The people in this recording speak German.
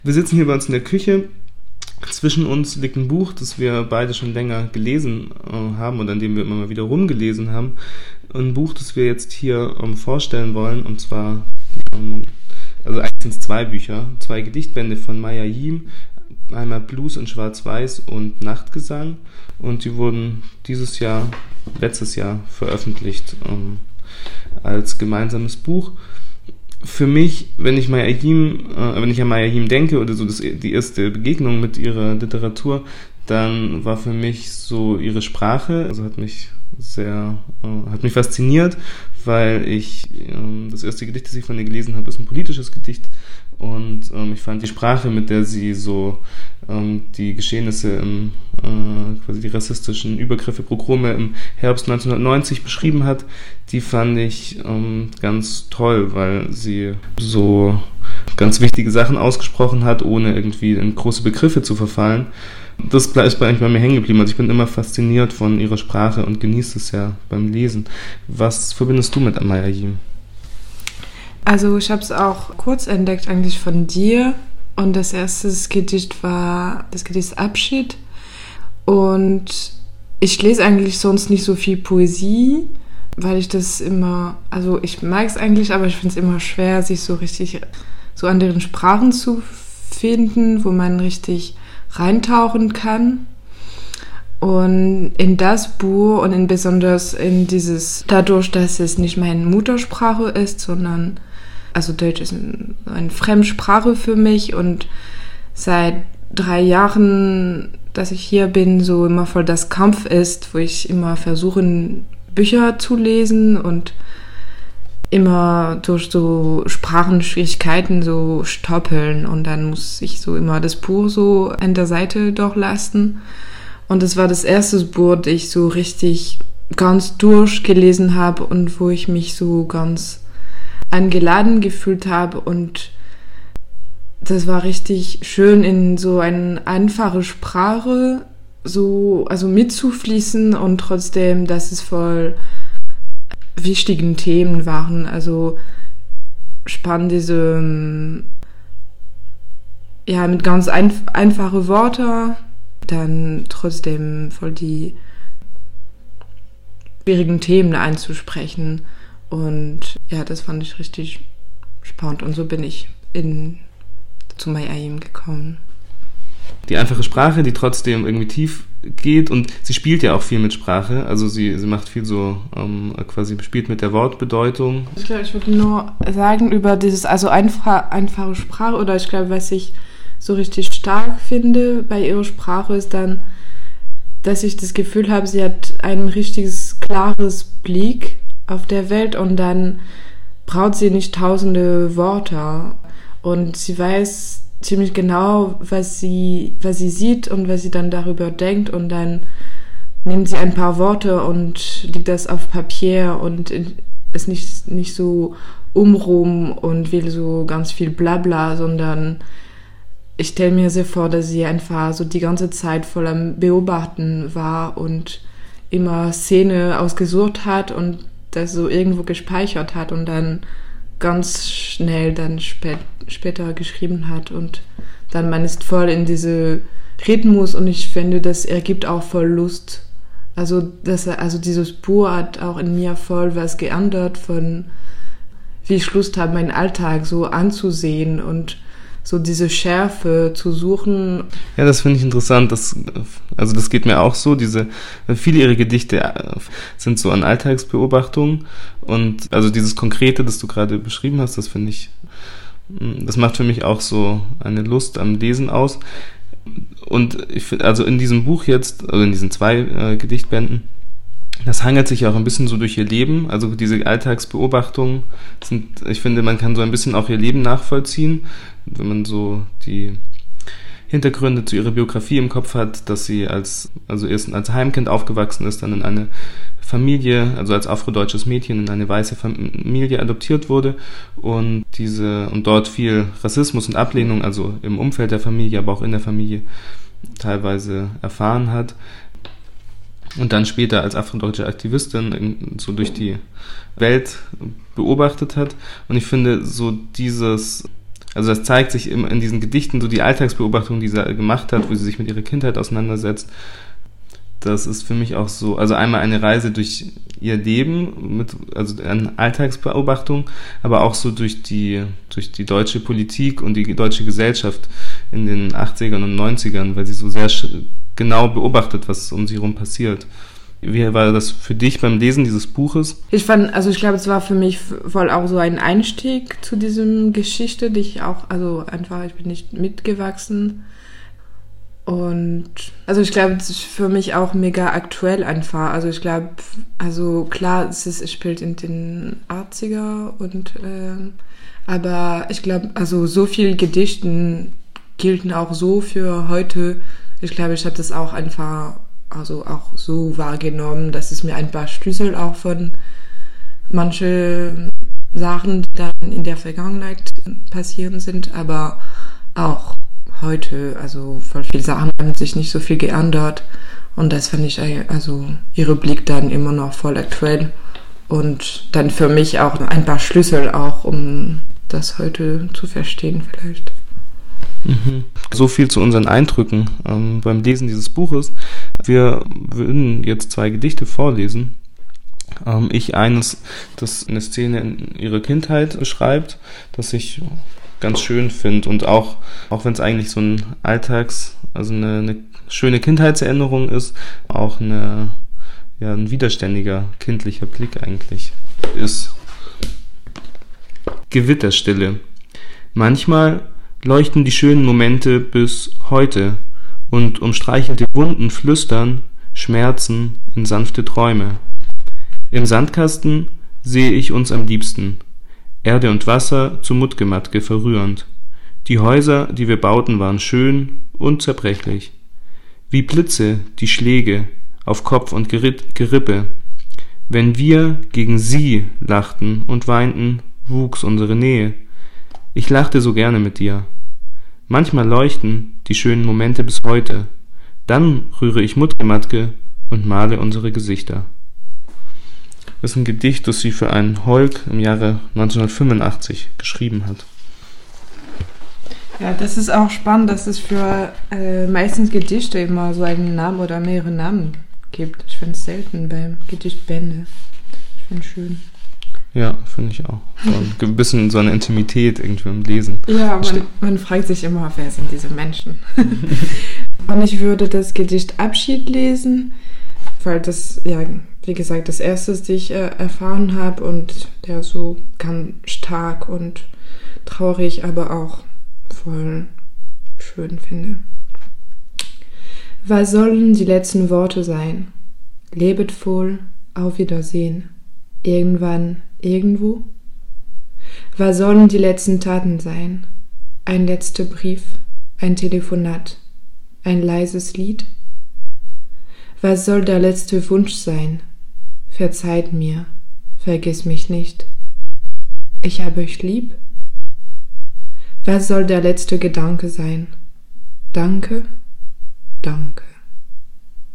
Wir sitzen hier bei uns in der Küche. Zwischen uns liegt ein Buch, das wir beide schon länger gelesen haben und an dem wir immer mal wieder rumgelesen haben. Ein Buch, das wir jetzt hier vorstellen wollen, und zwar, also eigentlich sind es 2 Bücher, 2 Gedichtbände von Maya Jim, einmal Blues in Schwarz-Weiß und Nachtgesang, und die wurden letztes Jahr veröffentlicht als gemeinsames Buch. Für mich, wenn ich an Maya Jim denke oder so die erste Begegnung mit ihrer Literatur, dann war für mich so ihre Sprache, also hat mich fasziniert, weil das erste Gedicht, das ich von ihr gelesen habe, ist ein politisches Gedicht, und ich fand die Sprache, mit der sie so die Geschehnisse quasi die rassistischen Übergriffe, Pogrome im Herbst 1990 beschrieben hat, die fand ich ganz toll, weil sie so ganz wichtige Sachen ausgesprochen hat, ohne irgendwie in große Begriffe zu verfallen. Das ist eigentlich bei mir hängen geblieben. Also ich bin immer fasziniert von ihrer Sprache und genieße es ja beim Lesen. Was verbindest du mit Maya Jim? Also ich habe es auch kurz entdeckt eigentlich von dir, und das erste Gedicht war das Gedicht Abschied, und ich lese eigentlich sonst nicht so viel Poesie, weil ich das immer, also ich mag es eigentlich, aber ich finde es immer schwer, sich so richtig so an deren Sprachen zu finden, wo man richtig reintauchen kann. Und in das Buch und besonders in dadurch, dass es nicht meine Muttersprache ist, sondern, also Deutsch ist eine Fremdsprache für mich, und seit 3 Jahren, dass ich hier bin, so immer voll das Kampf ist, wo ich immer versuche, Bücher zu lesen und immer durch so Sprachenschwierigkeiten so stoppeln, und dann muss ich so immer das Buch so an der Seite durchlassen. Und das war das erste Buch, das ich so richtig ganz durchgelesen habe und wo ich mich so ganz eingeladen gefühlt habe, und das war richtig schön, in so eine einfache Sprache so, also mitzufließen, und trotzdem, dass es voll wichtigen Themen waren, also spannend mit ganz einfache Worte, dann trotzdem voll die schwierigen Themen einzusprechen, und ja, das fand ich richtig spannend, und so bin ich zu Maya Jim gekommen. Die einfache Sprache, die trotzdem irgendwie tief geht, und sie spielt ja auch viel mit Sprache, also sie macht viel so, quasi spielt mit der Wortbedeutung. Ich glaube, ich würde nur sagen über dieses, also einfache Sprache, oder ich glaube, was ich so richtig stark finde bei ihrer Sprache, ist dann, dass ich das Gefühl habe, sie hat ein richtiges, klares Blick auf der Welt, und dann braucht sie nicht tausende Worte, und sie weiß ziemlich genau, was sie sieht und was sie dann darüber denkt, und dann nimmt sie ein paar Worte und legt das auf Papier und ist nicht so umrum und will so ganz viel Blabla, sondern ich stelle mir sehr vor, dass sie einfach so die ganze Zeit voll am Beobachten war und immer Szene ausgesucht hat und das so irgendwo gespeichert hat und dann ganz schnell dann später geschrieben hat, und dann man ist voll in diese Rhythmus, und ich finde, das ergibt auch voll Lust. Also dieses Buch hat auch in mir voll was geändert, von wie ich Lust habe, meinen Alltag so anzusehen und so diese Schärfe zu suchen. Ja, das finde ich interessant. Das geht mir auch so. Viele ihrer Gedichte sind so an Alltagsbeobachtungen, und also dieses Konkrete, das du gerade beschrieben hast, das finde ich, das macht für mich auch so eine Lust am Lesen aus. Und ich finde, also in diesem Buch jetzt, also in diesen 2 Gedichtbänden, das hangelt sich auch ein bisschen so durch ihr Leben. Also diese Alltagsbeobachtungen ich finde, man kann so ein bisschen auch ihr Leben nachvollziehen, wenn man so die Hintergründe zu ihrer Biografie im Kopf hat, dass sie erst als Heimkind aufgewachsen ist, dann in eine Familie, also als afrodeutsches Mädchen in eine weiße Familie adoptiert wurde, und dort viel Rassismus und Ablehnung, also im Umfeld der Familie, aber auch in der Familie teilweise erfahren hat. Und dann später als afrodeutsche Aktivistin so durch die Welt beobachtet hat. Und ich finde, so dieses Also das zeigt sich in diesen Gedichten, so die Alltagsbeobachtung, die sie gemacht hat, wo sie sich mit ihrer Kindheit auseinandersetzt. Das ist für mich auch so, also einmal eine Reise durch ihr Leben, also eine Alltagsbeobachtung, aber auch so durch die deutsche Politik und die deutsche Gesellschaft in den 80ern und 90ern, weil sie so sehr genau beobachtet, was um sie herum passiert. Wie war das für dich beim Lesen dieses Buches? Ich glaube, es war für mich voll auch so ein Einstieg zu diesem Geschichte, die ich auch, ich bin nicht mitgewachsen. Und ich glaube, es ist für mich auch mega aktuell einfach. Also ich glaube, klar, es spielt in den 80er aber ich glaube, so viel Gedichten gelten auch so für heute. Ich glaube, ich habe das auch einfach auch so wahrgenommen, dass es mir ein paar Schlüssel auch von manche Sachen, die dann in der Vergangenheit passieren sind, aber auch heute, voll viele Sachen haben sich nicht so viel geändert und das fand ich, ihre Blick dann immer noch voll aktuell und dann für mich auch ein paar Schlüssel auch, um das heute zu verstehen vielleicht. Mhm. So viel zu unseren Eindrücken beim Lesen dieses Buches. Wir würden jetzt 2 Gedichte vorlesen. Eines, das eine Szene in ihrer Kindheit beschreibt, das ich ganz schön finde und auch wenn es eigentlich so ein eine schöne Kindheitserinnerung ist, auch ein widerständiger kindlicher Blick eigentlich ist. Gewitterstille. Manchmal leuchten die schönen Momente bis heute und umstreichelte Wunden flüstern Schmerzen in sanfte Träume. Im Sandkasten sehe ich uns am liebsten, Erde und Wasser zu Mutgematke verrührend. Die Häuser, die wir bauten, waren schön und zerbrechlich. Wie Blitze die Schläge auf Kopf und Gerippe. Wenn wir gegen sie lachten und weinten, wuchs unsere Nähe. Ich lachte so gerne mit dir. Manchmal leuchten die schönen Momente bis heute. Dann rühre ich Mutgematke und male unsere Gesichter. Das ist ein Gedicht, das sie für einen Holk im Jahre 1985 geschrieben hat. Ja, das ist auch spannend, dass es für meistens Gedichte immer so einen Namen oder mehrere Namen gibt. Ich finde es selten beim Gedichtbände. Ich finde es schön. Ja, finde ich auch. So ein bisschen so eine Intimität irgendwie im Lesen. Ja, man fragt sich immer, wer sind diese Menschen? Und ich würde das Gedicht Abschied lesen, weil das, ja, wie gesagt, das erste, das ich erfahren habe und der so ganz stark und traurig, aber auch voll schön finde. Was sollen die letzten Worte sein? Lebet wohl, auf Wiedersehen. Irgendwann, irgendwo? Was sollen die letzten Taten sein? Ein letzter Brief, ein Telefonat, ein leises Lied? Was soll der letzte Wunsch sein? Verzeiht mir, vergiss mich nicht. Ich habe euch lieb. Was soll der letzte Gedanke sein? Danke, danke.